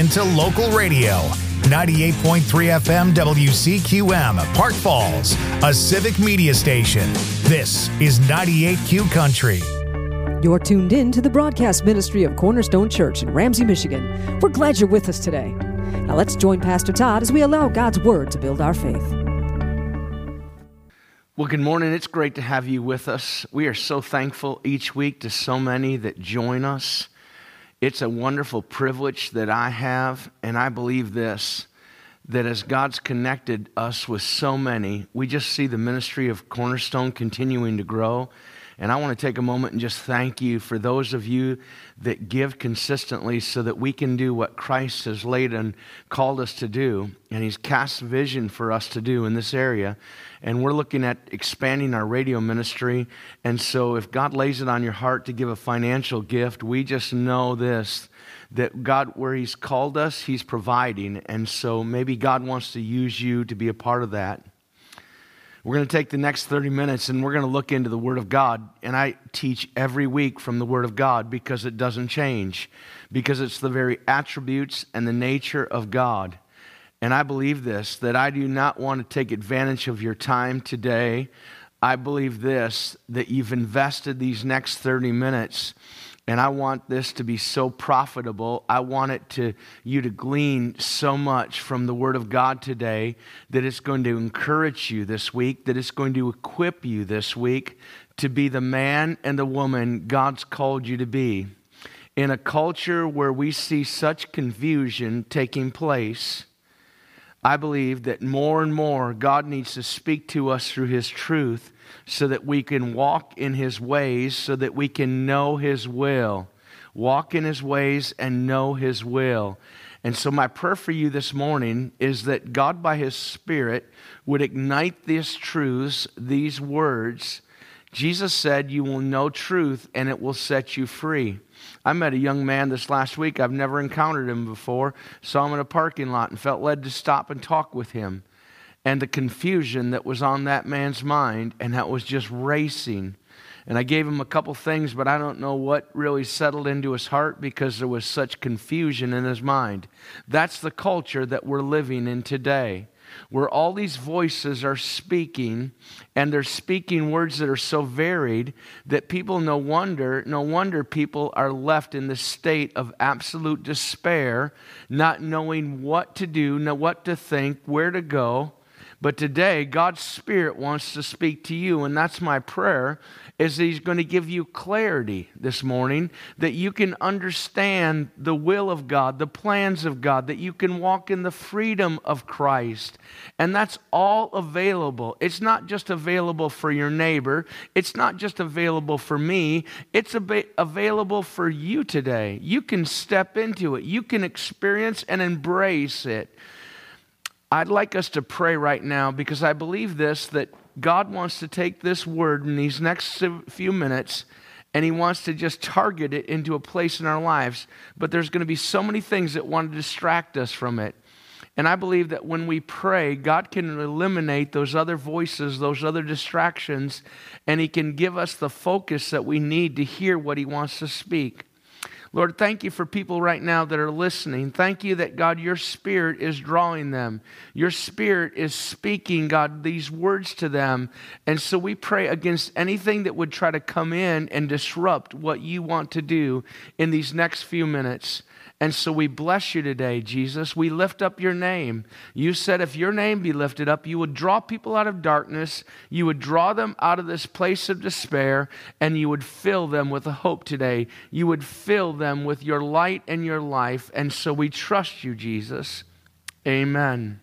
to local radio. 98.3 FM WCQM, Park Falls, a civic media station. This is 98Q Country. You're tuned in to the broadcast ministry of Cornerstone Church in Ramsey, Michigan. We're glad you're with us today. Now let's join Pastor Todd as we allow God's Word to build our faith. Well, good morning. It's great to have you with us. We are so thankful each week to so many that join us. It's a wonderful privilege that I have, and I believe this, that as God's connected us with so many, we just see the ministry of Cornerstone continuing to grow. And I want to take a moment and just thank you for those of you that give consistently so that we can do what Christ has laid and called us to do. And He's cast vision for us to do in this area. And we're looking at expanding our radio ministry. And so if God lays it on your heart to give a financial gift, we just know this, that God, where He's called us, He's providing. And so maybe God wants to use you to be a part of that. We're going to take the next 30 minutes and we're going to look into the Word of God. And I teach every week from the Word of God because it doesn't change, because it's the very attributes and the nature of God. And I believe this, that I do not want to take advantage of your time today. I believe this, that you've invested these next 30 minutes, and I want this to be so profitable. I want you to glean so much from the Word of God today that it's going to encourage you this week, that it's going to equip you this week to be the man and the woman God's called you to be. In a culture where we see such confusion taking place, I believe that more and more God needs to speak to us through His truth so that we can walk in His ways, so that we can know His will. Walk in His ways and know His will. And so my prayer for you this morning is that God by His Spirit would ignite these truths, these words. Jesus said, "You will know truth and it will set you free." I met a young man this last week. I've never encountered him before. Saw him in a parking lot and felt led to stop and talk with him. And the confusion that was on that man's mind, and that was just racing. And I gave him a couple things, but I don't know what really settled into his heart because there was such confusion in his mind. That's the culture that we're living in today, where all these voices are speaking, and they're speaking words that are so varied that people, no wonder people are left in this state of absolute despair, not knowing what to do, what to think, where to go. But today, God's Spirit wants to speak to you, and that's my prayer, is that He's going to give you clarity this morning, that you can understand the will of God, the plans of God, that you can walk in the freedom of Christ. And that's all available. It's not just available for your neighbor. It's not just available for me. It's available for you today. You can step into it. You can experience and embrace it. I'd like us to pray right now because I believe this, that God wants to take this word in these next few minutes and He wants to just target it into a place in our lives. But there's going to be so many things that want to distract us from it. And I believe that when we pray, God can eliminate those other voices, those other distractions, and He can give us the focus that we need to hear what He wants to speak. Lord, thank you for people right now that are listening. Thank you that, God, your Spirit is drawing them. Your Spirit is speaking, God, these words to them. And so we pray against anything that would try to come in and disrupt what you want to do in these next few minutes. And so we bless you today, Jesus. We lift up your name. You said if your name be lifted up, you would draw people out of darkness, you would draw them out of this place of despair, and you would fill them with a hope today. You would fill them with your light and your life. And so we trust you, Jesus. Amen.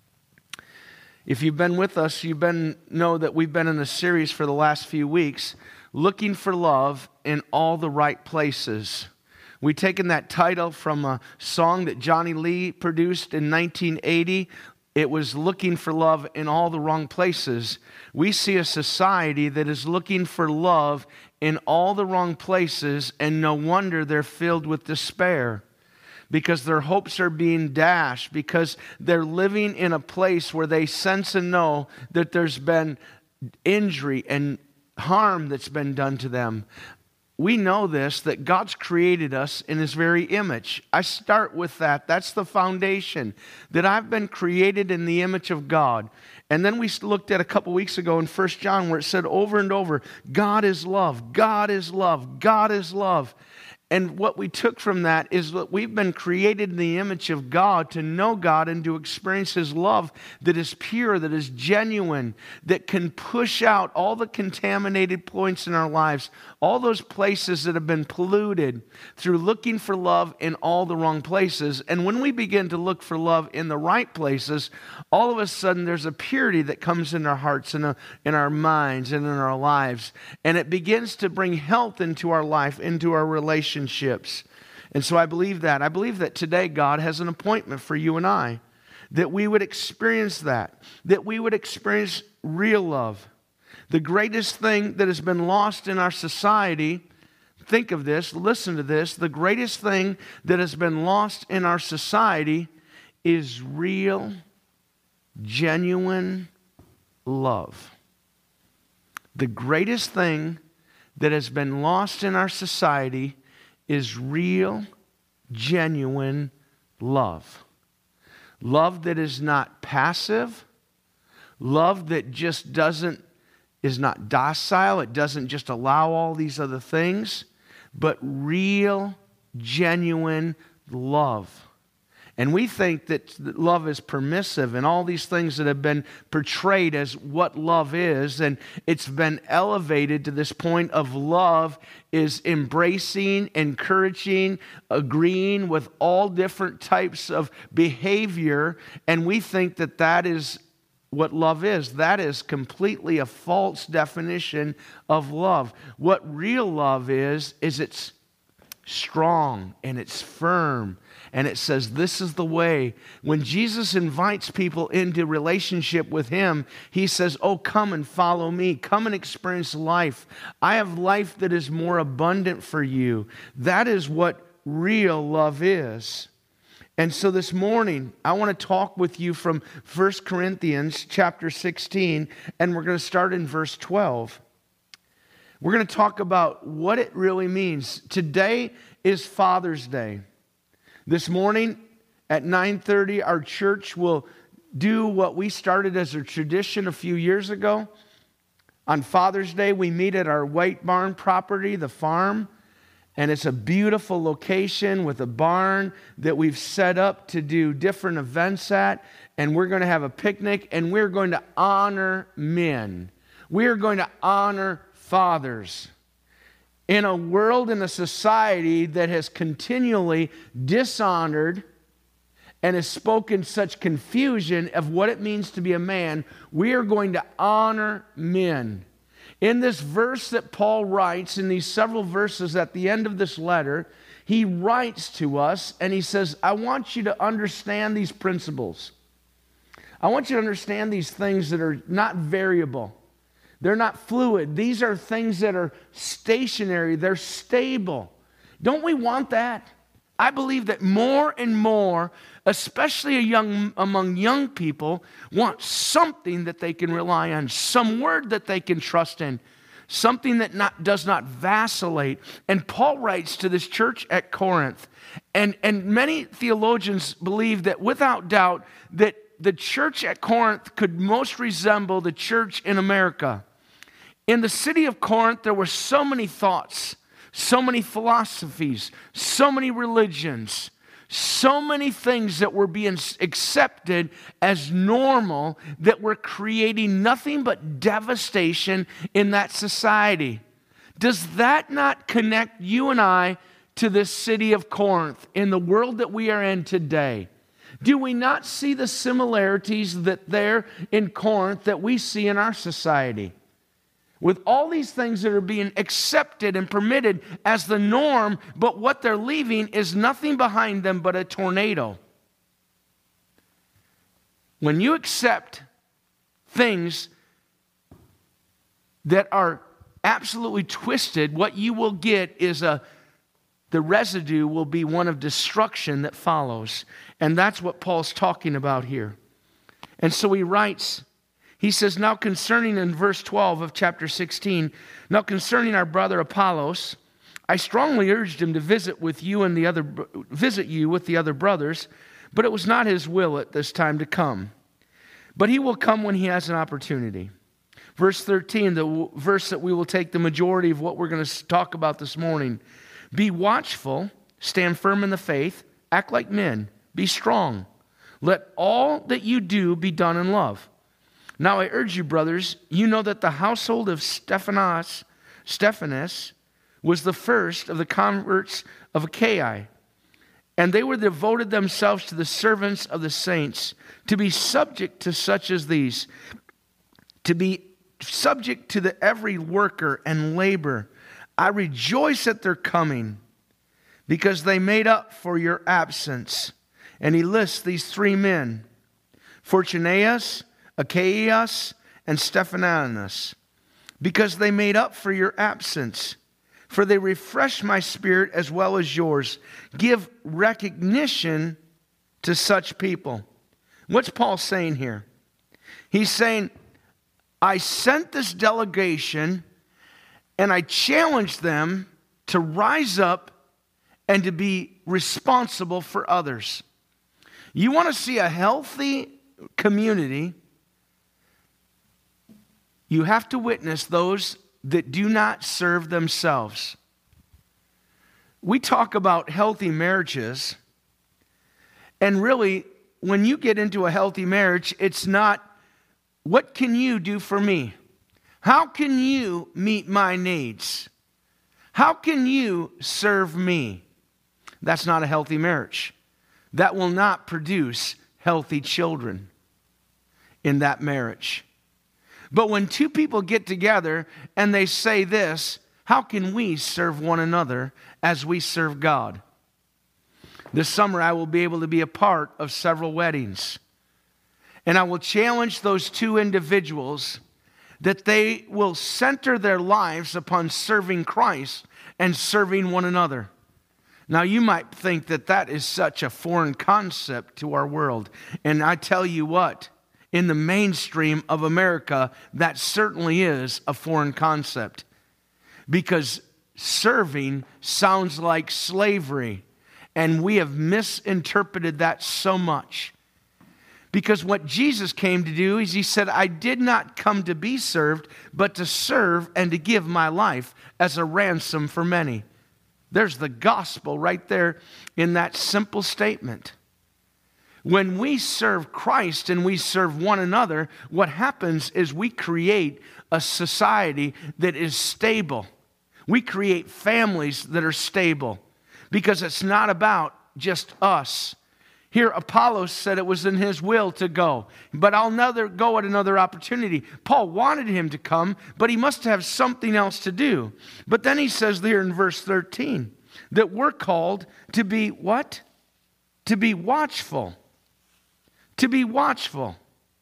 If you've been with us, know that we've been in a series for the last few weeks, looking for love in all the right places. We've taken that title from a song that Johnny Lee produced in 1980. It was looking for love in all the wrong places. We see a society that is looking for love in all the wrong places, and no wonder they're filled with despair because their hopes are being dashed, because they're living in a place where they sense and know that there's been injury and harm that's been done to them. we know this, that God's created us in His very image. I start with that. That's the foundation, that I've been created in the image of God. And then we looked at a couple weeks ago in 1 John where it said over and over, God is love, God is love, God is love. And what we took from that is that we've been created in the image of God to know God and to experience His love that is pure, that is genuine, that can push out all the contaminated points in our lives, all those places that have been polluted through looking for love in all the wrong places. And when we begin to look for love in the right places, all of a sudden there's a purity that comes in our hearts and in our minds and in our lives. And it begins to bring health into our life, into our relationships. And so I believe that. I believe that today God has an appointment for you and I, that we would experience that we would experience real love. The greatest thing that has been lost in our society, think of this, listen to this, the greatest thing that has been lost in our society is real, genuine love. The greatest thing that has been lost in our society is real, genuine love. Love that is not passive. Love that just is not docile. It doesn't just allow all these other things, but real, genuine love. And we think that love is permissive and all these things that have been portrayed as what love is, and it's been elevated to this point of love is embracing, encouraging, agreeing with all different types of behavior, and we think that that is what love is. That is completely a false definition of love. What real love is it's strong and it's firm. And it says, this is the way. When Jesus invites people into relationship with Him, He says, oh, come and follow me. Come and experience life. I have life that is more abundant for you. That is what real love is. And so this morning, I want to talk with you from 1 Corinthians chapter 16, and we're going to start in verse 12. We're going to talk about what it really means. Today is Father's Day. This morning at 9:30, our church will do what we started as a tradition a few years ago. On Father's Day, we meet at our White Barn property, the farm, and it's a beautiful location with a barn that we've set up to do different events at, and we're going to have a picnic, and we're going to honor men. We're going to honor fathers. In a world, in a society that has continually dishonored and has spoken such confusion of what it means to be a man, we are going to honor men. In this verse that Paul writes, in these several verses at the end of this letter, he writes to us and he says, I want you to understand these principles. I want you to understand these things that are not variable. They're not fluid. These are things that are stationary. They're stable. Don't we want that? I believe that more and more, especially among young people, want something that they can rely on, some word that they can trust in, something that does not vacillate. And Paul writes to this church at Corinth, and many theologians believe that without doubt that the church at Corinth could most resemble the church in America. In the city of Corinth, there were so many thoughts, so many philosophies, so many religions, so many things that were being accepted as normal that were creating nothing but devastation in that society. Does that not connect you and I to this city of Corinth in the world that we are in today? Do we not see the similarities that there in Corinth that we see in our society? With all these things that are being accepted and permitted as the norm, but what they're leaving is nothing behind them but a tornado. When you accept things that are absolutely twisted, what you will get is the residue will be one of destruction that follows. And that's what Paul's talking about here. And so he writes, he says, now concerning, in verse 12 of chapter 16, now concerning our brother Apollos, I strongly urged him to visit you with the other brothers, but it was not his will at this time to come. But he will come when he has an opportunity. Verse 13, the verse that we will take the majority of what we're going to talk about this morning. Be watchful, stand firm in the faith, act like men, be strong. Let all that you do be done in love. Now I urge you, brothers, you know that the household of Stephanas was the first of the converts of Achaia, and they were devoted themselves to the servants of the saints, to be subject to such as these, to be subject to every worker and labor. I rejoice at their coming, because they made up for your absence. And he lists these three men, Fortunatus, Achaeus, and Stephanas, because they made up for your absence. For they refresh my spirit as well as yours. Give recognition to such people. What's Paul saying here? He's saying, I sent this delegation and I challenged them to rise up and to be responsible for others. You want to see a healthy community, you have to witness those that do not serve themselves. We talk about healthy marriages, and really, when you get into a healthy marriage, it's not, what can you do for me? How can you meet my needs? How can you serve me? That's not a healthy marriage. That will not produce healthy children in that marriage. But when two people get together and they say this, how can we serve one another as we serve God? This summer I will be able to be a part of several weddings. And I will challenge those two individuals that they will center their lives upon serving Christ and serving one another. Now you might think that that is such a foreign concept to our world. And I tell you what, in the mainstream of America, that certainly is a foreign concept. Because serving sounds like slavery. And we have misinterpreted that so much. Because what Jesus came to do is he said, I did not come to be served, but to serve and to give my life as a ransom for many. There's the gospel right there in that simple statement. When we serve Christ and we serve one another, what happens is we create a society that is stable. We create families that are stable because it's not about just us. Here, Apollos said it was in his will to go, but I'll go at another opportunity. Paul wanted him to come, but he must have something else to do. But then he says there in verse 13 that we're called to be what? To be watchful. To be watchful.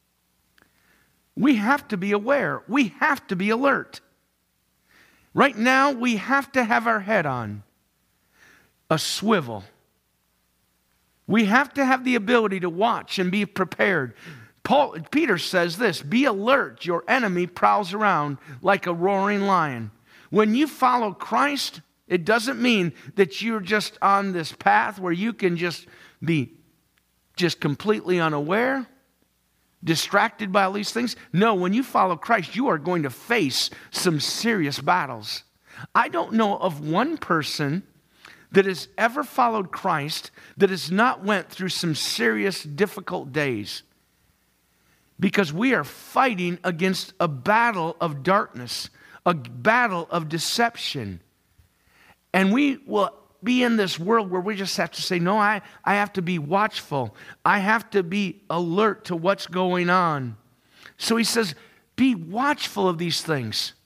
We have to be aware. We have to be alert. Right now, we have to have our head on a swivel. We have to have the ability to watch and be prepared. Peter says this, be alert, your enemy prowls around like a roaring lion. When you follow Christ, it doesn't mean that you're just on this path where you can just be just completely unaware, distracted by all these things. No, when you follow Christ, you are going to face some serious battles. I don't know of one person that has ever followed Christ that has not went through some serious, difficult days. Because we are fighting against a battle of darkness, a battle of deception. And we will be in this world where we just have to say, no, I have to be watchful. I have to be alert to what's going on. So he says, be watchful of these things.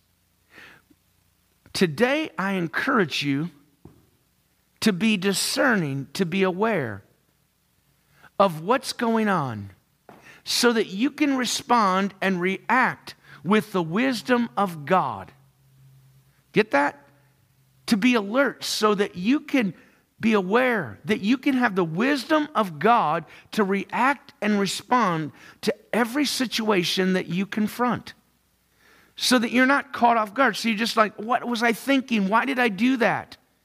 Today, I encourage you to be discerning, to be aware of what's going on so that you can respond and react with the wisdom of God. Get that? To be alert so that you can be aware, that you can have the wisdom of God to react and respond to every situation that you confront. So that you're not caught off guard. So you're just like, what was I thinking? Why did I do that?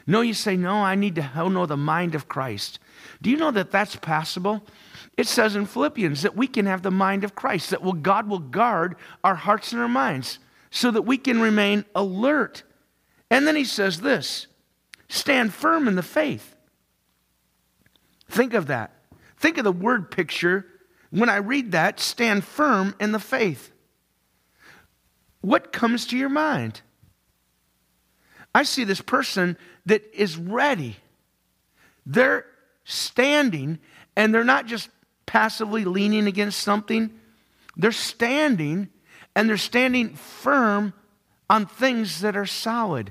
No, you say, no, I need to know the mind of Christ. Do you know that that's possible? It says in Philippians that we can have the mind of Christ, that God will guard our hearts and our minds so that we can remain alert. And then he says this, stand firm in the faith. Think of that. Think of the word picture. When I read that, stand firm in the faith. What comes to your mind? I see this person that is ready. They're standing, and they're not just passively leaning against something. They're standing, and they're standing firm on things that are solid.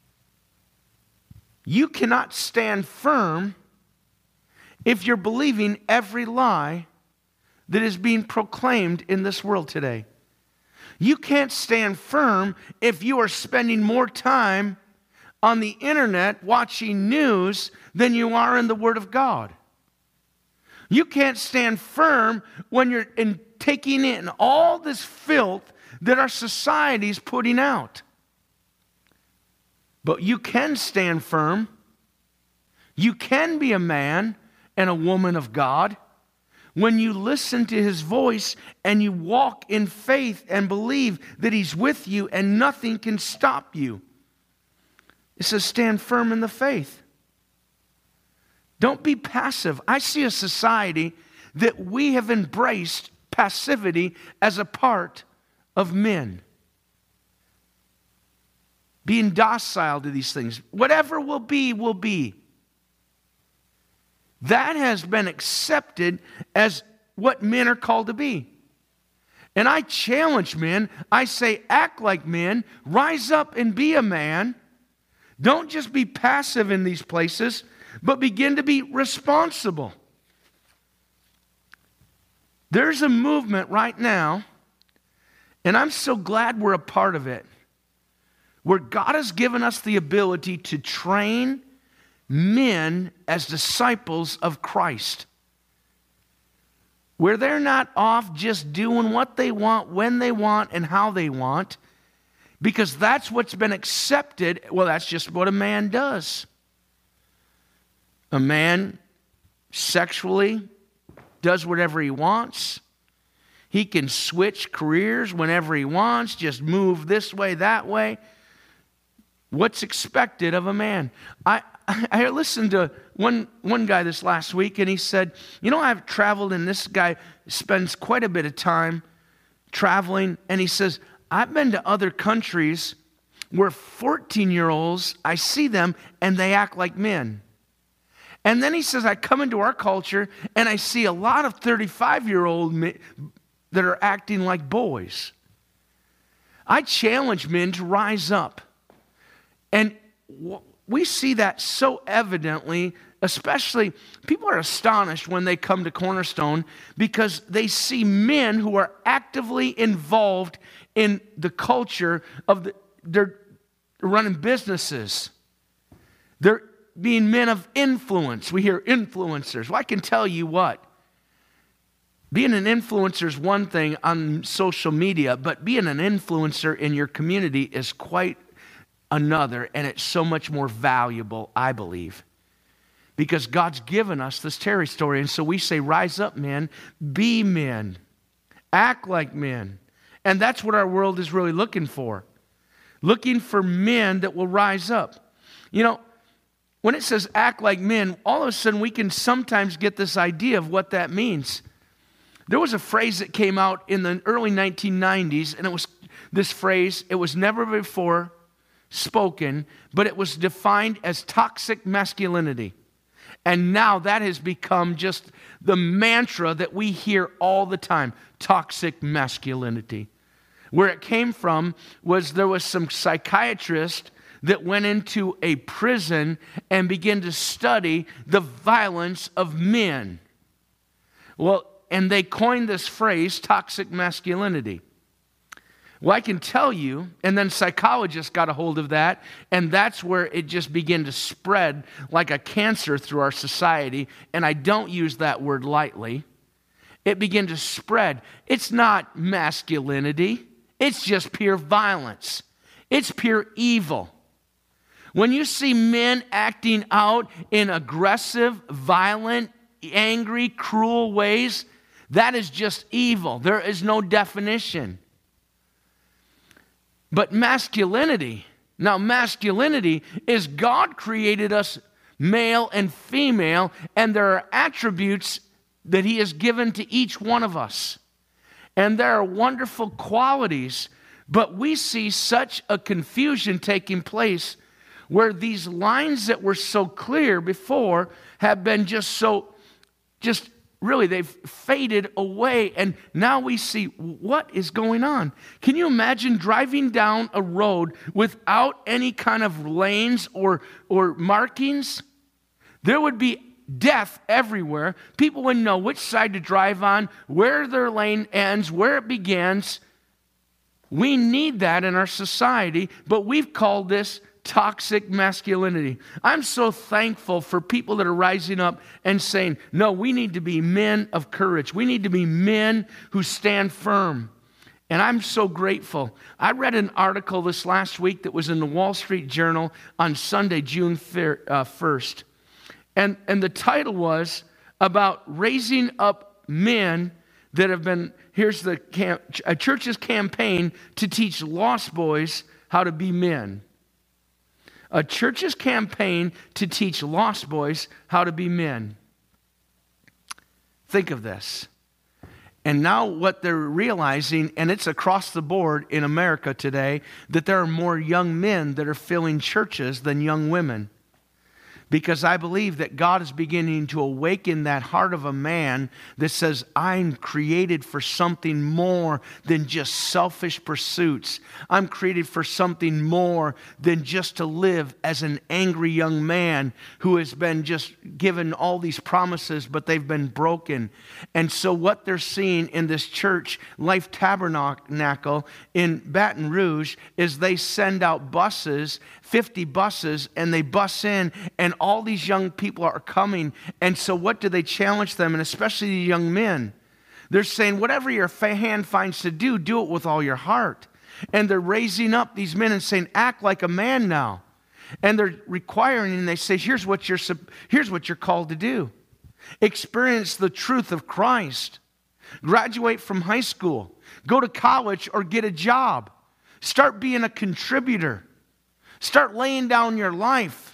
You cannot stand firm if you're believing every lie that is being proclaimed in this world today. You can't stand firm if you are spending more time on the internet watching news than you are in the Word of God. You can't stand firm when you're taking in all this filth that our society is putting out. But you can stand firm. You can be a man and a woman of God when you listen to His voice and you walk in faith and believe that He's with you and nothing can stop you. It says stand firm in the faith. Don't be passive. I see a society that we have embraced passivity as a part of men. Being docile to these things. Whatever will be, will be. That has been accepted as what men are called to be. And I challenge men. I say, act like men. Rise up and be a man. Don't just be passive in these places, but begin to be responsible. There's a movement right now, and I'm so glad we're a part of it, where God has given us the ability to train men as disciples of Christ. Where they're not off just doing what they want, when they want, and how they want, because that's what's been accepted. Well, that's just what a man does. A man sexually does whatever he wants. He can switch careers whenever he wants, just move this way, that way. What's expected of a man? I listened to one guy this last week, and he said, I've traveled, and this guy spends quite a bit of time traveling, and he says, I've been to other countries where 14-year-olds, I see them, and they act like men. And then he says, I come into our culture, and I see a lot of 35-year-old men that are acting like boys. I challenge men to rise up. And we see that so evidently, especially people are astonished when they come to Cornerstone because they see men who are actively involved in the culture of they're running businesses. They're being men of influence. We hear influencers. Well, I can tell you what. Being an influencer is one thing on social media, but being an influencer in your community is quite another, and it's so much more valuable, I believe, because God's given us this territory. And so we say, rise up, men, be men, act like men. And that's what our world is really looking for men that will rise up. When it says act like men, all of a sudden we can sometimes get this idea of what that means. There was a phrase that came out in the early 1990s, and it was this phrase, it was never before spoken, but it was defined as toxic masculinity. And now that has become just the mantra that we hear all the time, toxic masculinity. Where it came from was there was some psychiatrist that went into a prison and began to study the violence of men. Well, and they coined this phrase, toxic masculinity. Well, I can tell you, and then psychologists got a hold of that, and that's where it just began to spread like a cancer through our society, and I don't use that word lightly. It began to spread. It's not masculinity. It's just pure violence. It's pure evil. When you see men acting out in aggressive, violent, angry, cruel ways, that is just evil. There is no definition. But masculinity, now masculinity is God created us male and female, and there are attributes that He has given to each one of us. And there are wonderful qualities, but we see such a confusion taking place where these lines that were so clear before have been really, they've faded away, and now we see what is going on. Can you imagine driving down a road without any kind of lanes or markings? There would be death everywhere. People wouldn't know which side to drive on, where their lane ends, where it begins. We need that in our society, but we've called this toxic masculinity. I'm so thankful for people that are rising up and saying, no, we need to be men of courage. We need to be men who stand firm. And I'm so grateful. I read an article this last week that was in the Wall Street Journal on Sunday, June 1st. And the title was about raising up men that have been, here's a church's campaign to teach lost boys how to be men. A church's campaign to teach lost boys how to be men. Think of this. And now what they're realizing, and it's across the board in America today, that there are more young men that are filling churches than young women. Because I believe that God is beginning to awaken that heart of a man that says, I'm created for something more than just selfish pursuits. I'm created for something more than just to live as an angry young man who has been just given all these promises, but they've been broken. And so what they're seeing in this church, Life Tabernacle in Baton Rouge, is they send out buses, 50 buses, and they bus in, and all these young people are coming. And so what do they challenge them, and especially the young men? They're saying, whatever your hand finds to do, do it with all your heart. And they're raising up these men and saying, act like a man now. And they're requiring, and they say, here's what you're called to do. Experience the truth of Christ. Graduate from high school. Go to college or get a job. Start being a contributor. Start laying down your life.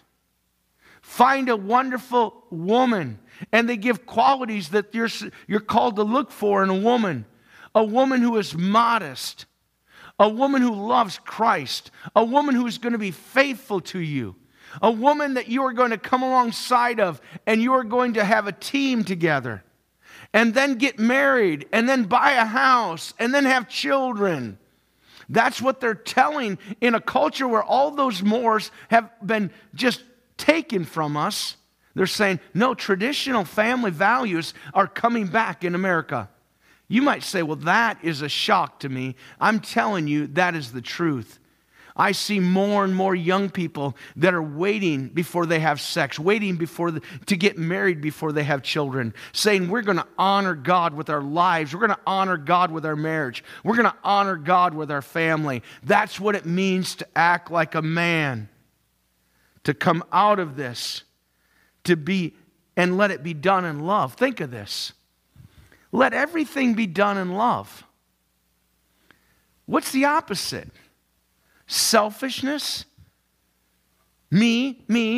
Find a wonderful woman. And they give qualities that you're called to look for in a woman. A woman who is modest. A woman who loves Christ. A woman who is going to be faithful to you. A woman that you are going to come alongside of, and you are going to have a team together. And then get married. And then buy a house. And then have children. That's what they're telling in a culture where all those mores have been just taken from us. They're saying, no, traditional family values are coming back in America. You might say, well, that is a shock to me. I'm telling you, that is the truth. I see more and more young people that are waiting before they have sex, waiting to get married before they have children, saying we're going to honor God with our lives. We're going to honor God with our marriage. We're going to honor God with our family. That's what it means to act like a man, to come out of this, to be, and let it be done in love. Think of this. Let everything be done in love. What's the opposite? Selfishness? Me.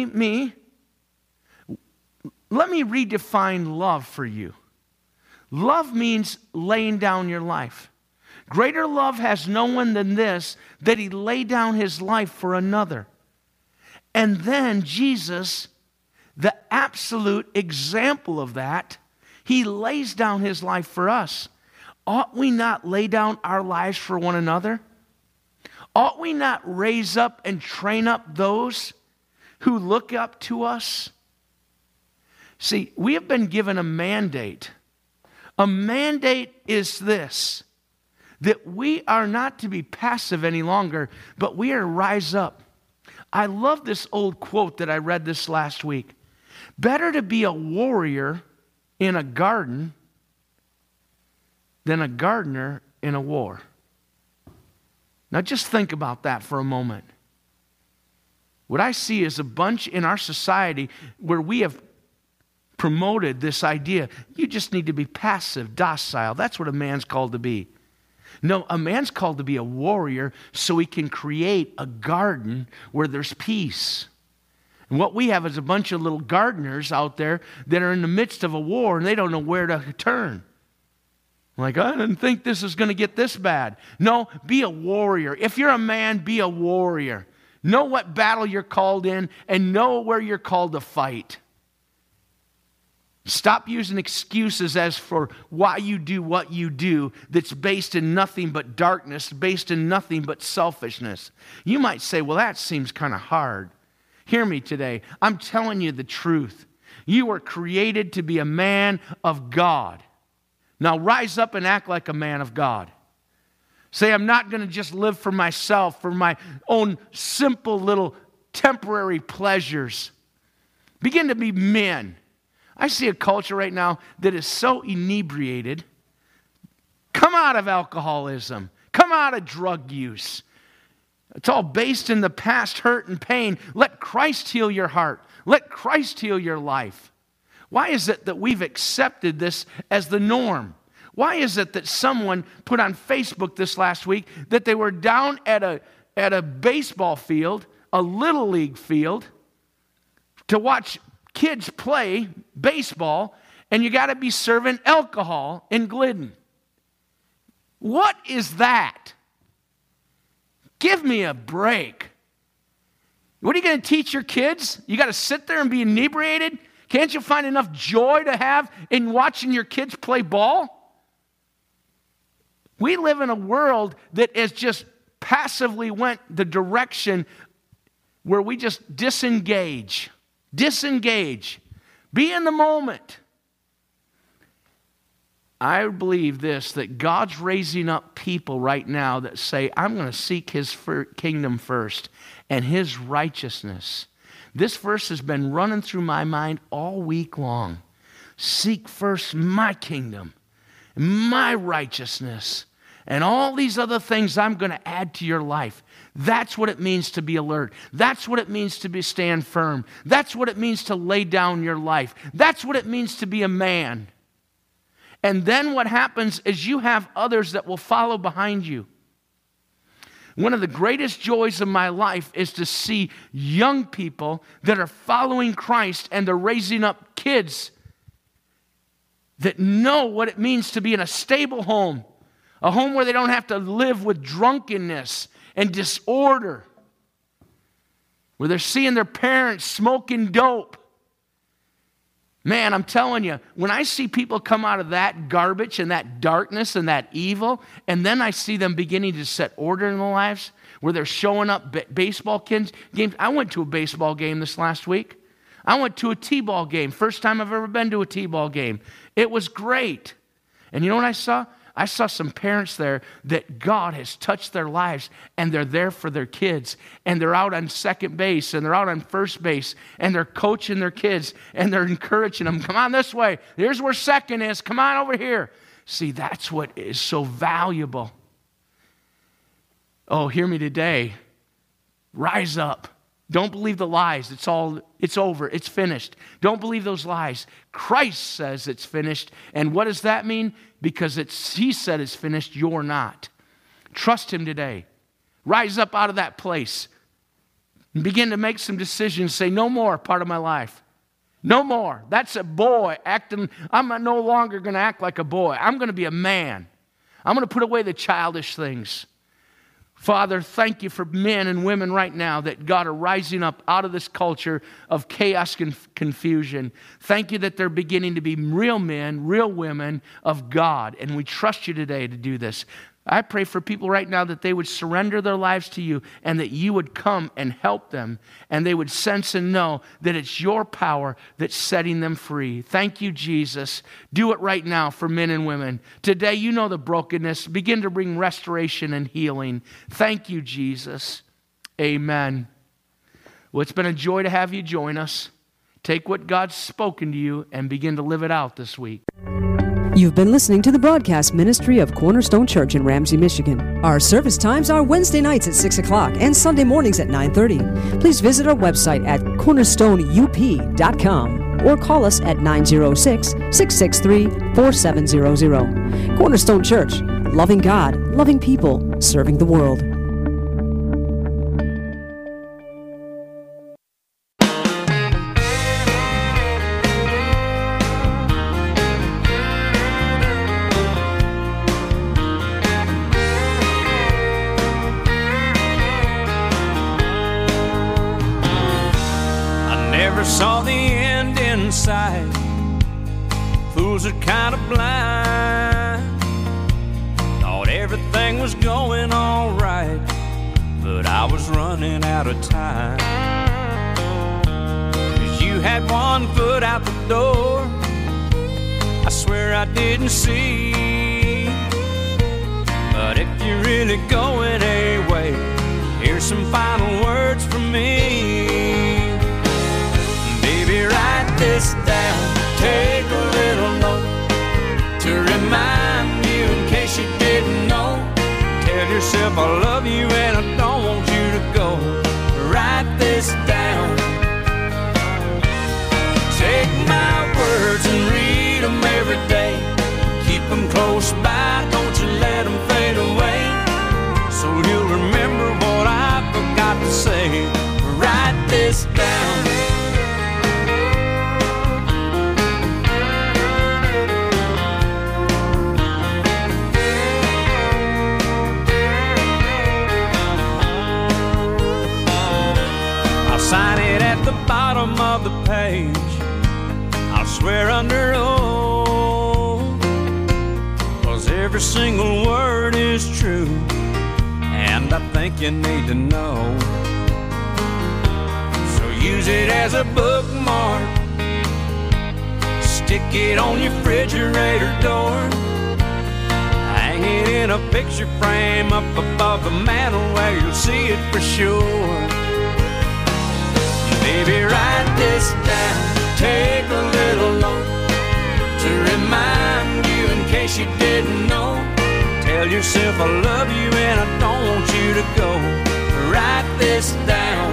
Let me redefine love for you. Love means laying down your life. Greater love has no one than this, that He laid down His life for another. And then Jesus, the absolute example of that, He lays down His life for us. Ought we not lay down our lives for one another? Ought we not raise up and train up those who look up to us? See, we have been given a mandate. A mandate is this, that we are not to be passive any longer, but we are to rise up. I love this old quote that I read this last week. Better to be a warrior in a garden than a gardener in a war. Now just think about that for a moment. What I see is a bunch in our society where we have promoted this idea, you just need to be passive, docile. That's what a man's called to be. No, a man's called to be a warrior so he can create a garden where there's peace. And what we have is a bunch of little gardeners out there that are in the midst of a war and they don't know where to turn. Like, I didn't think this was going to get this bad. No, be a warrior. If you're a man, be a warrior. Know what battle you're called in and know where you're called to fight. Stop using excuses as for why you do what you do that's based in nothing but darkness, based in nothing but selfishness. You might say, well, that seems kind of hard. Hear me today. I'm telling you the truth. You were created to be a man of God. Now rise up and act like a man of God. Say, I'm not going to just live for myself, for my own simple little temporary pleasures. Begin to be men. I see a culture right now that is so inebriated. Come out of alcoholism. Come out of drug use. It's all based in the past hurt and pain. Let Christ heal your heart. Let Christ heal your life. Why is it that we've accepted this as the norm? Why is it that someone put on Facebook this last week that they were down at a baseball field, a little league field, to watch kids play baseball, and you got to be serving alcohol in Glidden? What is that? Give me a break. What are you going to teach your kids? You got to sit there and be inebriated? Can't you find enough joy to have in watching your kids play ball? We live in a world that has just passively went the direction where we just disengage. Disengage. Be in the moment. I believe this, that God's raising up people right now that say, I'm going to seek His kingdom first and His righteousness. This verse has been running through my mind all week long. Seek first my kingdom, my righteousness, and all these other things I'm going to add to your life. That's what it means to be alert. That's what it means to stand firm. That's what it means to lay down your life. That's what it means to be a man. And then what happens is you have others that will follow behind you. One of the greatest joys of my life is to see young people that are following Christ and they're raising up kids that know what it means to be in a stable home, a home where they don't have to live with drunkenness and disorder, where they're seeing their parents smoking dope. Man, I'm telling you, when I see people come out of that garbage and that darkness and that evil, and then I see them beginning to set order in their lives, where they're showing up baseball games. I went to a baseball game this last week. I went to a T-ball game. First time I've ever been to a T-ball game. It was great. And you know what I saw? I saw some parents there that God has touched their lives, and they're there for their kids, and they're out on second base, and they're out on first base, and they're coaching their kids, and they're encouraging them. Come on this way. Here's where second is. Come on over here. See, that's what is so valuable. Oh, hear me today. Rise up. Don't believe the lies. It's over. It's finished. Don't believe those lies. Christ says it's finished. And what does that mean? Because He said it's finished, you're not. Trust Him today. Rise up out of that place and begin to make some decisions. Say, no more part of my life. No more. That's a boy acting. I'm no longer going to act like a boy. I'm going to be a man. I'm going to put away the childish things. Father, thank you for men and women right now that, God, are rising up out of this culture of chaos and confusion. Thank you that they're beginning to be real men, real women of God, and we trust you today to do this. I pray for people right now that they would surrender their lives to you and that you would come and help them, and they would sense and know that it's your power that's setting them free. Thank you, Jesus. Do it right now for men and women. Today, you know the brokenness. Begin to bring restoration and healing. Thank you, Jesus. Amen. Well, it's been a joy to have you join us. Take what God's spoken to you and begin to live it out this week. You've been listening to the broadcast ministry of Cornerstone Church in Ramsey, Michigan. Our service times are Wednesday nights at 6 o'clock and Sunday mornings at 9:30. Please visit our website at cornerstoneup.com or call us at 906-663-4700. Cornerstone Church, loving God, loving people, serving the world. Saw the end in sight. Fools are kind of blind. Thought everything was going all right, but I was running out of time. 'Cause you had one foot out the door, I swear I didn't see. But if you're really going away, here's some final words from me. Write this down, take a little note to remind you in case you didn't know. Tell yourself I love you and I don't want you to go. Write this down. Take my words and read them every day. Keep them close by, don't you let them fade away. So you'll remember what I forgot to say. Write this down. Sign it at the bottom of the page. I'll swear under oath, 'cause every single word is true, and I think you need to know. So use it as a bookmark, stick it on your refrigerator door, hang it in a picture frame up above the mantle where you'll see it for sure. Baby, write this down, take a little note to remind you in case you didn't know. Tell yourself I love you and I don't want you to go. Write this down.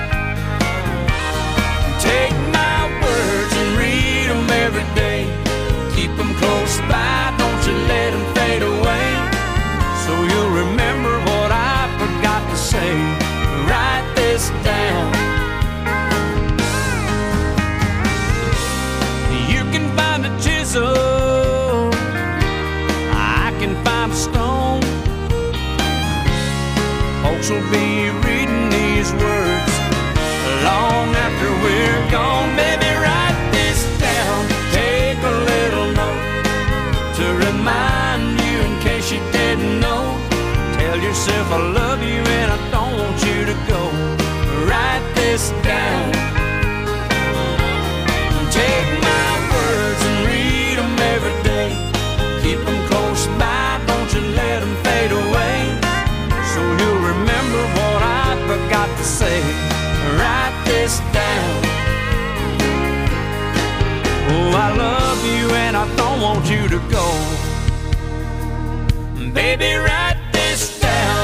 Take my words and read them every day. Keep them close by, don't you let them fade away. So you'll remember what I forgot to say. Write this down. I can find a stone. Folks will be reading these words long after we're gone. Baby, write this down. Take a little note to remind you in case you didn't know. Tell yourself I love you and I don't want you to go. Write this down. Take my words and read them every day. Keep them close by, don't you let them fade away. So you'll remember what I forgot to say. Write this down. Oh, I love you and I don't want you to go. Baby, write this down.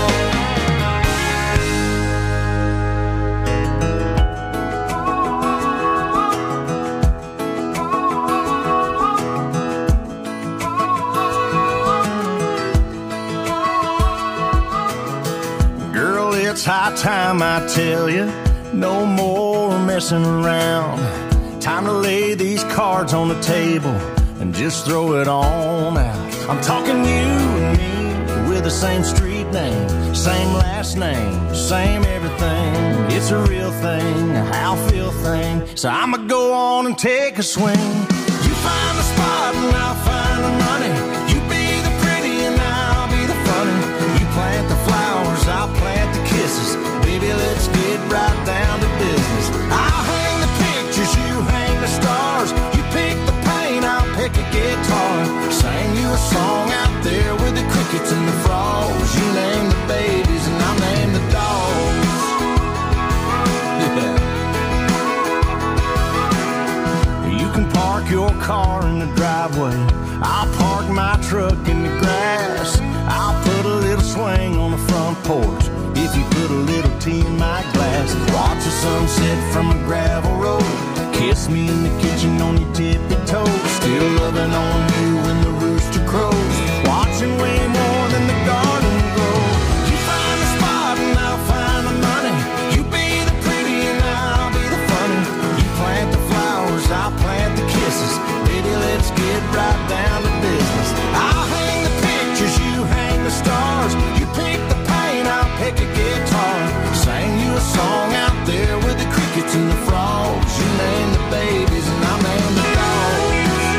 It's high time I tell you, no more messing around. Time to lay these cards on the table and just throw it on out. I'm talking you and me with the same street name, same last name, same everything. It's a real thing, a how feel thing. So I'ma go on and take a swing. You find the spot and I'll find the money. You be the pretty and I'll be the funny. You plant the flowers, I'll plant the kisses. Baby, let's get right down to business. I'll hang the pictures, you hang the stars. You pick the paint, I'll pick a guitar. Sing you a song out there with the crickets and the frogs. You name the babies and I'll name the dogs. Yeah. You can park your car in the driveway. I'll park my truck in the grass. I'll put a little swing on the front porch if you put a little tea in my glass. Watch the sunset from a gravel road. Kiss me in the kitchen on your tippy toes. Still loving on you when the rooster crows. Watching way more than the garden grow. You find the spot and I'll find the money. You be the pretty and I'll be the funny. You plant the flowers, I'll plant the kisses. Baby, let's get right down to business. I'll hang the pictures, you hang the stars. You pick the paint, I'll pick a guitar. Sang you a song out there with the crickets and the frogs. You name the babies and I'll name the dogs.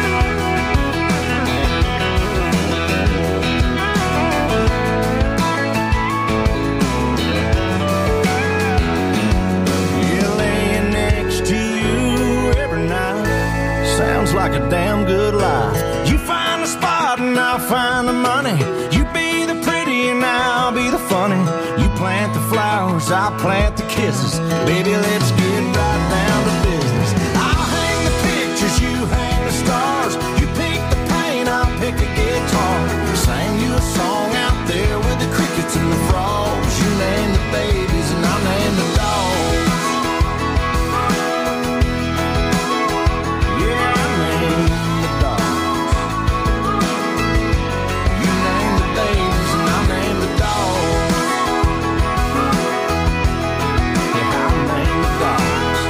Yeah, laying next to you every night sounds like a damn good life. You find the spot and I'll find the money. You be the pretty and I'll be the funny. You plant the flowers, I'll plant the kisses. Baby, let's get right down to business. I'll hang the pictures, you hang the stars. You pick the paint, I'll pick a guitar. Sang you a song out there with the crickets and the frogs. You name the babies and I'll name the dogs. Yeah, I name the dogs. You name the babies and I'll name the dogs. Yeah, I'll name the dogs.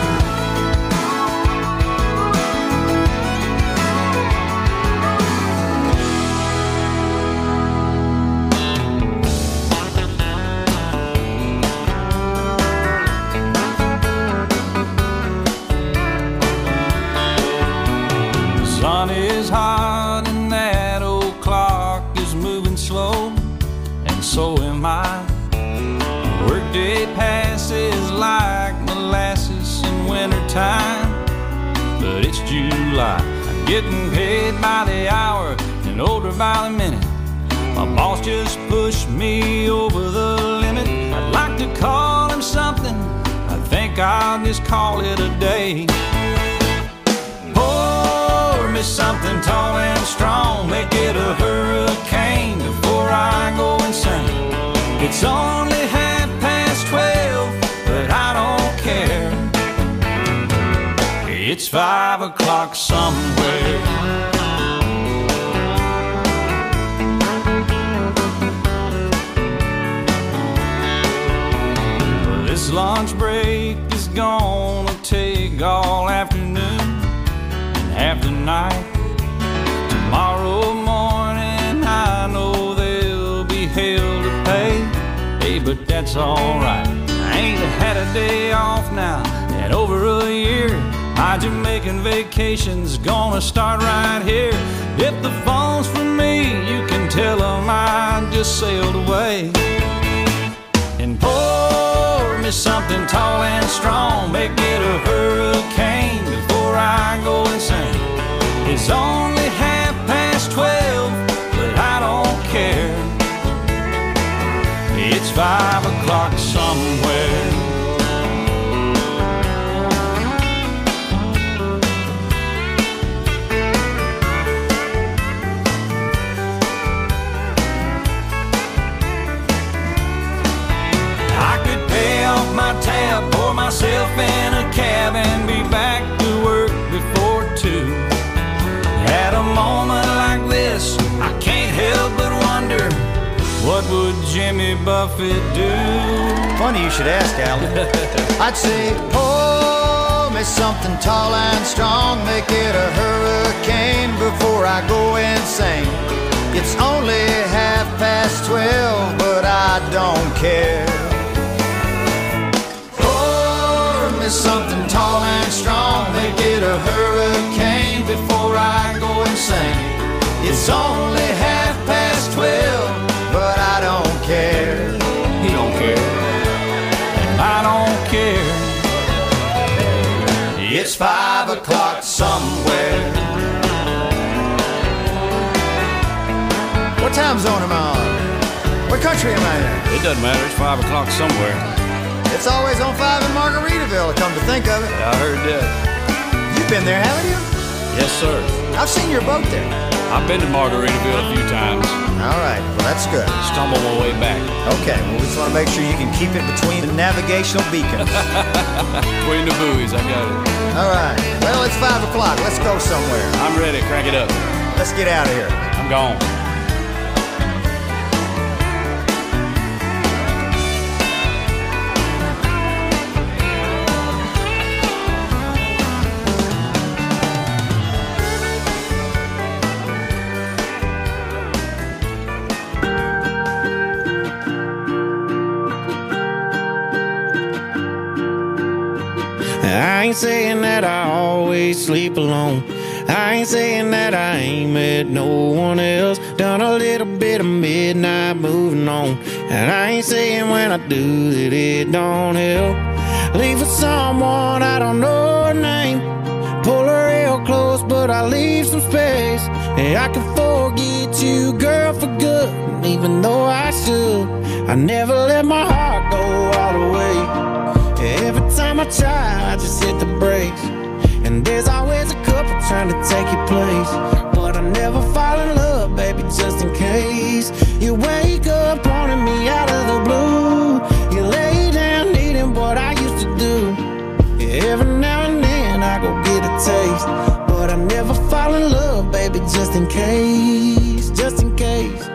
The sun is hot and that old clock is moving slow, and so am I. Workday passes like molasses in wintertime, but it's July. I'm getting paid by the hour and older by the minute. My boss just pushed me over the limit. I'd like to call him something, I think I'll just call it a day. Pour me something tall and strong, make it a hurricane before I go insane. It's only 12:30, but I don't care. It's 5 o'clock somewhere. This lunch break is gonna take all afternoon and half the night. Tomorrow morning I know there'll be hell to pay. Hey, but that's alright. I ain't had a day off now in over a year. My Jamaican vacation's gonna start right here. If the phone's for me, you can tell them I just sailed away. And pour me something tall and strong, make it a hurricane before I go insane. It's only 12:30, but I don't care. It's 5 o'clock somewhere. I could pay off my tab, pour myself in a cab, and be back to work before 2. At a moment like this, I can't help but wonder, what would Jimmy Buffett do? Funny you should ask, Alan. I'd say, pour me something tall and strong, make it a hurricane before I go insane. It's only 12:30, but I don't care. Pour me something tall and strong, make it a hurricane before I go insane. It's only 12:30, but I don't care. He don't care. I don't care. It's 5 o'clock somewhere. What time zone am I on? What country am I in? It doesn't matter. It's 5 o'clock somewhere. It's always on 5 in Margaritaville, come to think of it. I heard that. You've been there, haven't you? Yes, sir. I've seen your boat there. I've been to Margaritaville a few times. All right, well, that's good. Stumbled my way back. Okay, well, we just want to make sure you can keep it between the navigational beacons. Between the buoys, I got it. All right, well, it's 5 o'clock. Let's go somewhere. I'm ready. Crank it up. Let's get out of here. I'm gone. I ain't saying that I always sleep alone. I ain't saying that I ain't met no one else. Done a little bit of midnight moving on. And I ain't saying when I do that it don't help. Leave with someone I don't know her name. Pull her real close, but I leave some space. And I can forget you, girl, for good. And even though I should, I never let my heart go all the way. Every time I try, I just hit the brakes. And there's always a couple trying to take your place. But I never fall in love, baby, just in case. You wake up wanting me out of the blue. You lay down needing what I used to do. Every now and then I go get a taste. But I never fall in love, baby, just in case. Just in case.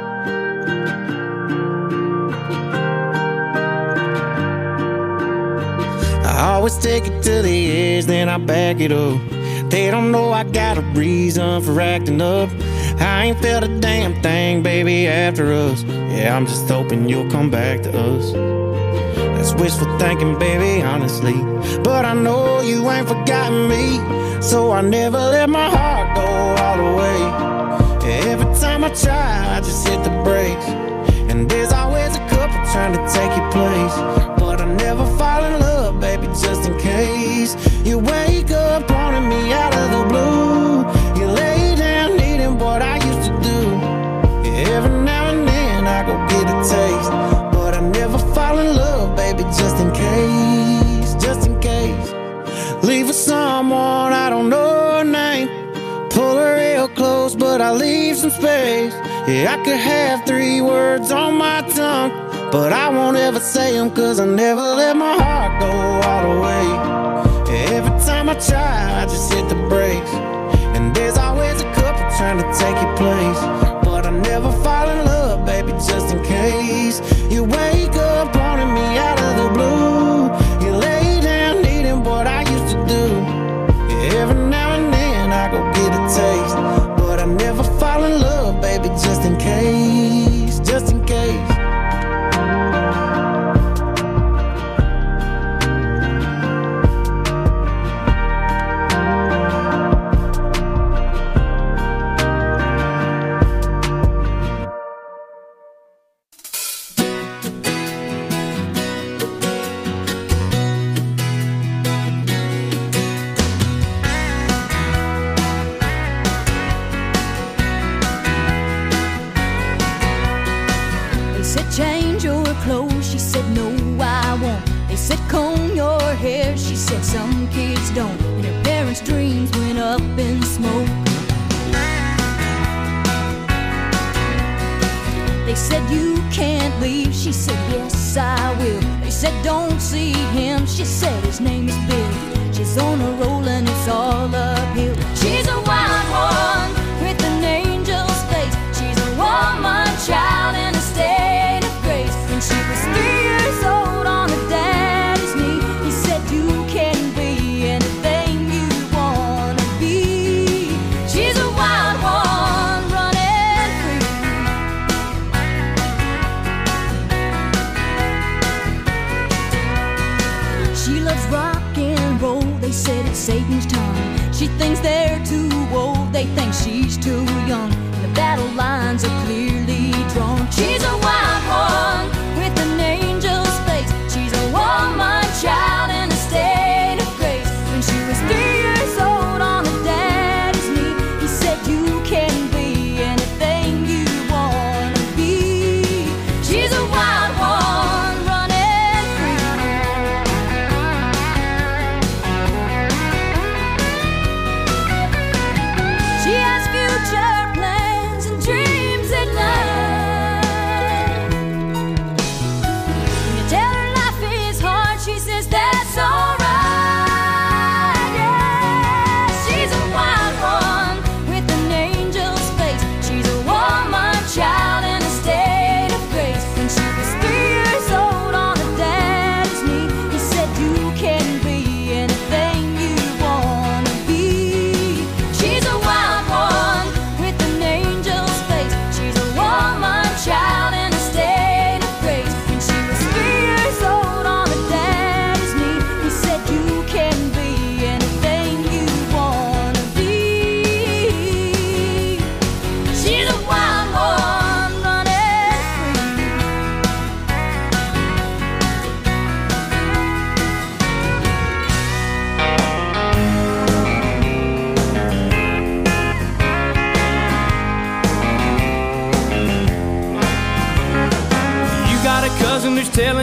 I always take it to the edge, then I back it up. They don't know I got a reason for acting up. I ain't felt a damn thing, baby, after us. Yeah, I'm just hoping you'll come back to us. That's wishful thinking, baby, honestly. But I know you ain't forgotten me. So I never let my heart go all the way. Every time I try, I just hit the brakes. And there's always a couple trying to take your place. But I never fall in love, baby, just in case. You wake up wanting me out of the blue. You lay down needing what I used to do. Every now and then I go get a taste. But I never fall in love, baby, just in case. Just in case. Leave with someone I don't know her name. Pull her real close, but I leave some space. Yeah, I could have 3 words on my tongue, but I won't ever say them, cause I never let my heart go all the way. Every time I try, I just hit the brakes. And there's always a couple trying to take your place. But I never fall in love, baby, just in case. You wake up wanting me out of the blue. You lay down needing what I used to do. Every now and then I go get a taste. But I never fall in love, baby, just in case. Just in case. Change your clothes, she said no I won't. They said comb your hair, she said some kids don't. And her parents' dreams went up in smoke. They said you can't leave, she said yes I will. They said don't see him, she said his name is Bill. She's on a roll and it's all uphill. She's a wild one with an angel's face. She's a woman child in a state. She was 3 years old on her daddy's knee. He said you can be anything you wanna be. She's a wild one running free. She loves rock and roll. They said it's Satan's tongue. She thinks they're too old. They think she's too young. And the battle lines are clearly drawn. She's a wild one with an angel's face. She's a woman child in a state of grace. When she was 3 years old on her daddy's knee, he said you can be anything you wanna be. She's a wild one running free. She has future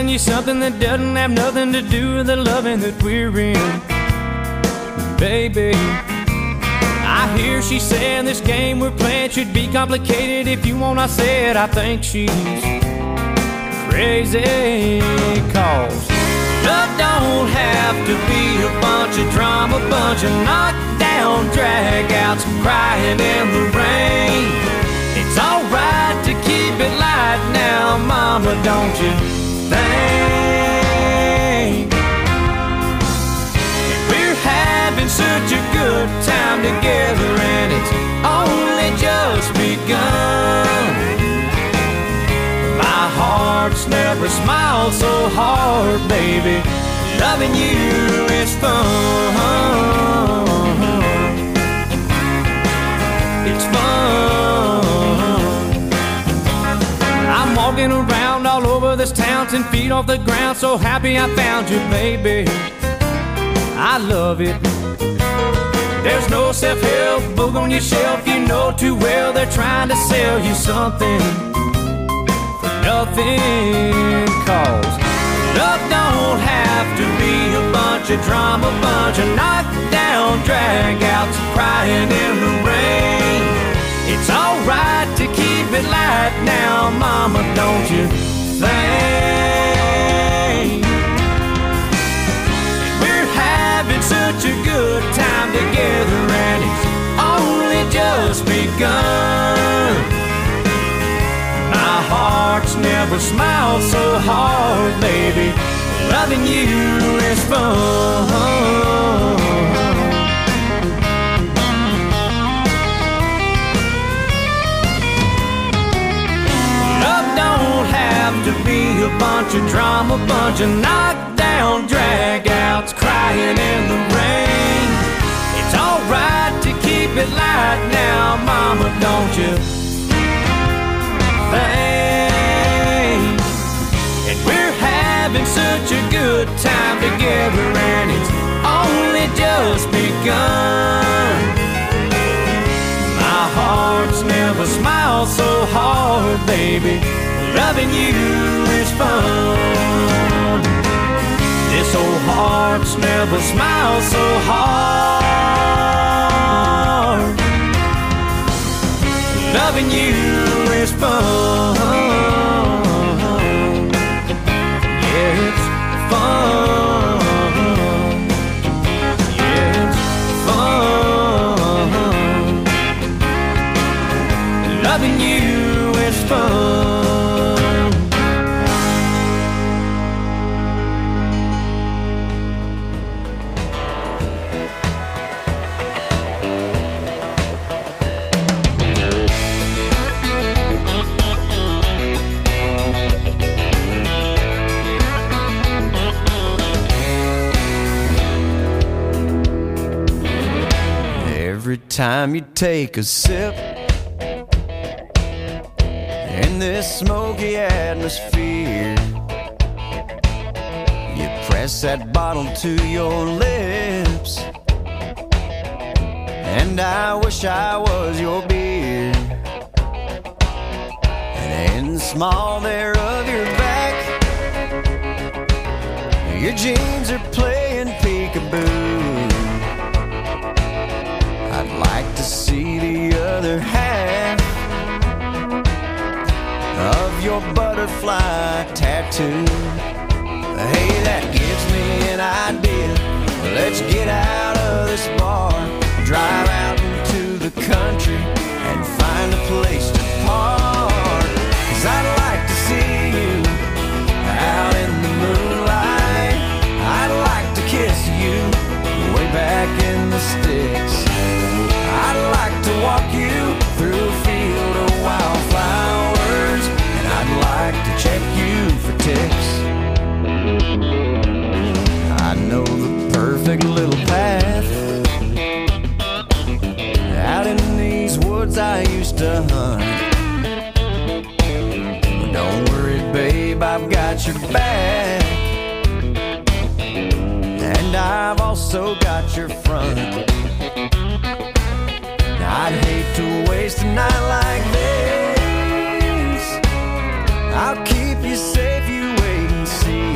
you something that doesn't have nothing to do with the loving that we're in. Baby, I hear she saying this game we're playing should be complicated. If you want, I said I think she's crazy. Cause love don't have to be a bunch of drama, bunch of knockdown drag-outs, crying in the rain. It's alright to keep it light now, mama, don't you think? And we're having such a good time together, and it's only just begun. My heart's never smiled so hard, baby. Loving you is fun. It's fun. I'm walking around all over this town, 10 feet off the ground, so happy I found you, baby. I love it. There's no self-help book on your shelf. You know too well they're trying to sell you something for nothing. Cause love don't have to be a bunch of drama, bunch of knockdown drag-outs, crying in the rain. It's alright to keep it light now, mama, don't you think? We're having such a good time together, and it's only just begun. My heart's never smiled so hard, baby. Loving you is fun. To be a bunch of drama, bunch of knockdown drag-outs, crying in the rain. It's alright to keep it light now, mama, don't you think? And we're having such a good time together, and it's only just begun. My heart's never smiled so hard, baby. Loving you is fun. This old heart's never smiled so hard. Loving you is fun. Yeah, it's fun. Yeah, it's fun. Loving you is fun. Every time you take a sip in this smoky atmosphere, you press that bottle to your lips, and I wish I was your beer. And in the small there of your back, your jeans are playing peekaboo. I'd like to see the other half of your butterfly tattoo. Hey, that gives me an idea. Let's get out of this bar, drive out into the country, and find a place to park. 'Cause I'd like to see you out in the moonlight. I'd like to kiss you way back in the sticks. I'd like to walk you through a field of wildflowers, and I'd like to check you for ticks. I know the perfect little path out in these woods I used to hunt. Don't worry, babe, I've got your back, and I've also got your front. I'd hate to waste a night like this. I'll keep you safe, you wait and see.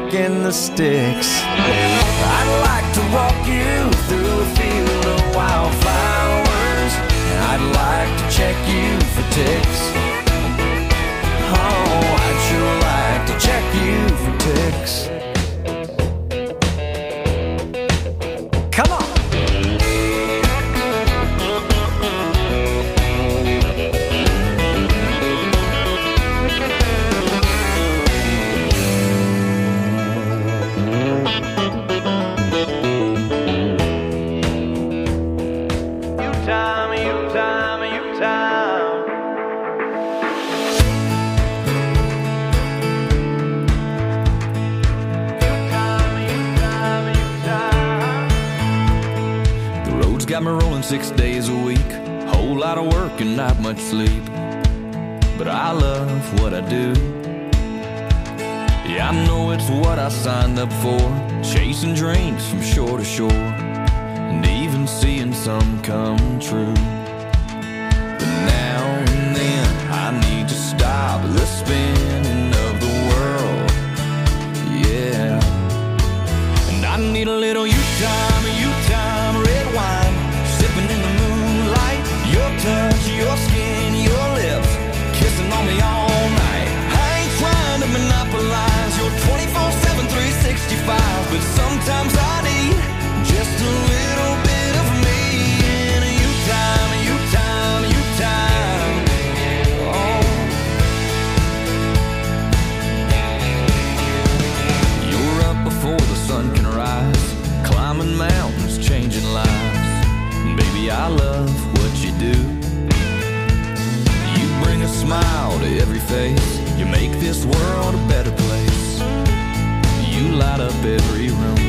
walking the sticks. I'd like to walk you through a field of wildflowers. I'd like to check you for ticks. Oh, I'd sure like to check you for ticks. Come on! Got me rolling 6 days a week, whole lot of work and not much sleep, but I love what I do. Yeah, I know it's what I signed up for, chasing dreams from shore to shore, and even seeing some come true. But now and then I need to stop the spinning of the world, yeah. And I need a little you time, red wine, sipping in the moonlight, your touch, your skin, your lips, kissing on me all night. I ain't trying to monopolize your 24/7, 365, but sometimes I need just a little bit of me. And you time, you time, you time. Oh, you're up before the sun can rise, climbing mountains, changing lives. And baby, I love what you do. You bring a smile to every face, you make this world a better place. You light up every room.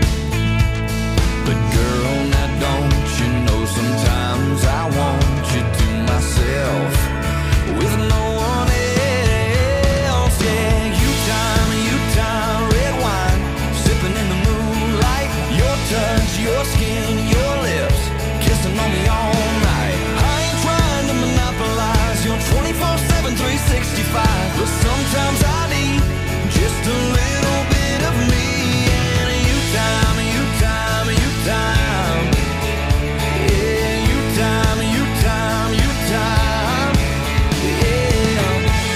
But girl, now don't you know sometimes I want you to myself with no one else. Yeah, you time, red wine, sipping in the moonlight, your touch, your skin, your lips, kissing on me all night. I ain't trying to monopolize your 24/7, 365, but sometimes I need just a little bit of me. And you time, you time, you time. Yeah, you time, you time, you time. Yeah.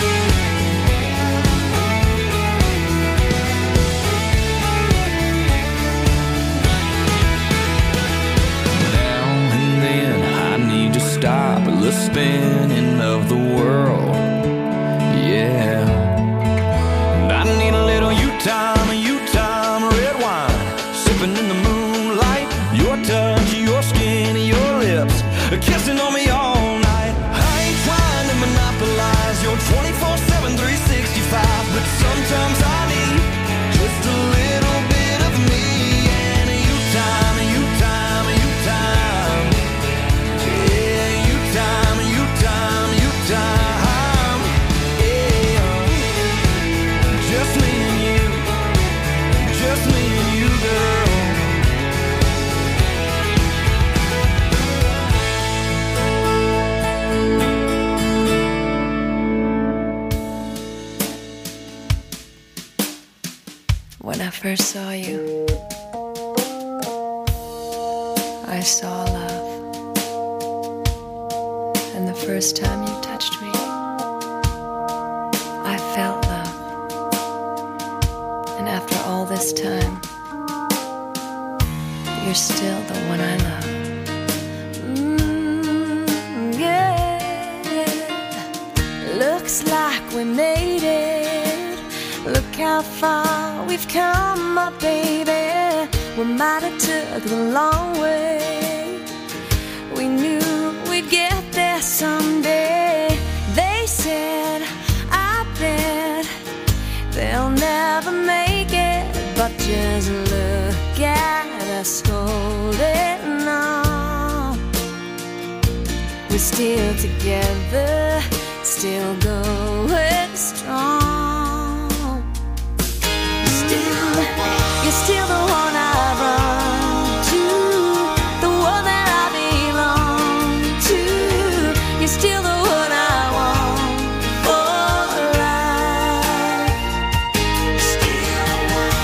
Now and then I need to stop the spinning of the world, yeah. And I need a little you time, red wine, sipping in the moonlight, your touch, your skin, your lips, kissing on me all night. I ain't trying to monopolize your 24/7, 365, but sometimes I need just a little bit of me. And you time, you time, you time. Yeah, you time, you time, you time. Yeah, just me and you, just me and you, girl. When I first saw you, I saw love. And the first time you touched me, I felt love. And after all this time, you're still the one I love. Yeah, looks like we made it. Look how far we've come, my baby. We might have took the long way. We knew we'd get there someday. They said, I bet they'll never make it, but just look at us holding on. We're still together, still going strong. You're still the one I run to, the one that I belong to. You're still the one I want for life. Still the one.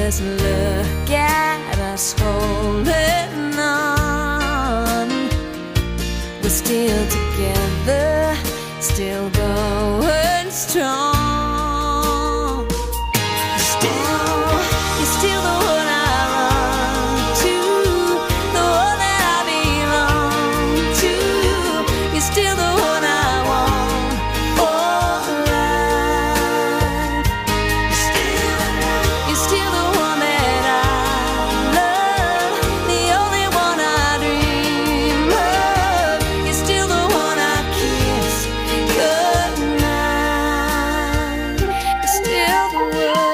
just look at us holding on. We're still together, still going strong. You're still the one I run to, the one that I belong to. You're still the one I want for life. You're still the one that I love, the only one I dream of. You're still the one I kiss goodnight. You're still the one.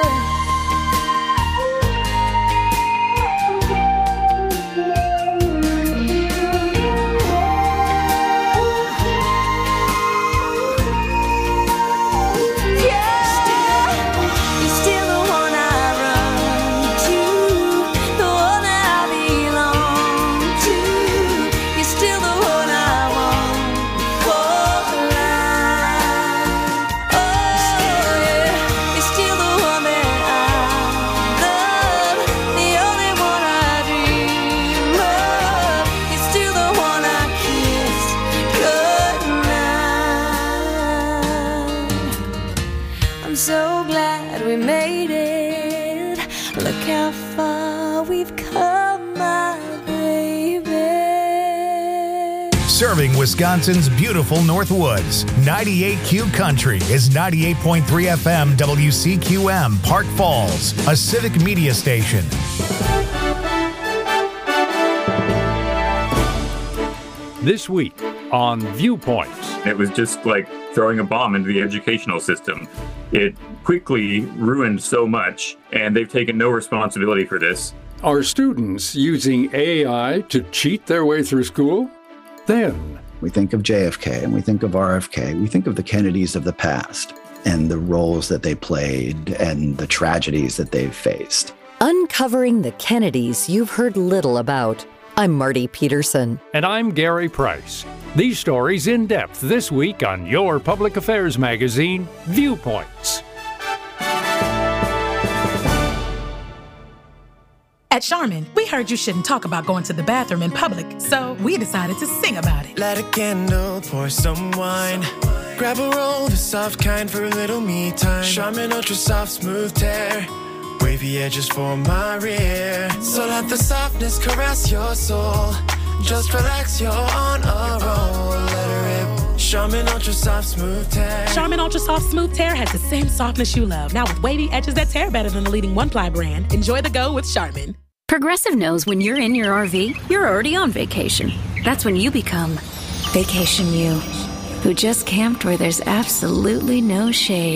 You're still the one I run to, the one that I belong to. You're still the one I want for life. Oh yeah, you're still the one that I love, the only one I dream of. You're still the one I kiss goodnight. I'm so glad we made it. Look how far we've come, my baby. Serving Wisconsin's beautiful North Woods, 98Q Country is 98.3 FM WCQM, Park Falls, a civic media station. This week on Viewpoints. It was just like throwing a bomb into the educational system. It quickly ruined so much, and they've taken no responsibility for this. Are students using AI to cheat their way through school? Then, we think of JFK and we think of RFK. We think of the Kennedys of the past and the roles that they played and the tragedies that they've faced. Uncovering the Kennedys you've heard little about. I'm Marty Peterson. And I'm Gary Price. These stories in depth this week on your public affairs magazine, Viewpoints. At Charmin, we heard you shouldn't talk about going to the bathroom in public, so we decided to sing about it. Light a candle, pour some wine. Grab a roll, the soft kind for a little me time. Charmin Ultra Soft Smooth Tear. Wavy edges for my rear. So let the softness caress your soul. Just relax, you're on a roll. Let her rip. Charmin Ultra Soft Smooth Tear. Charmin Ultra Soft Smooth Tear has the same softness you love, now with wavy edges that tear better than the leading one-ply brand. Enjoy the go with Charmin. Progressive knows when you're in your RV, you're already on vacation. That's when you become Vacation You, who just camped where there's absolutely no shade.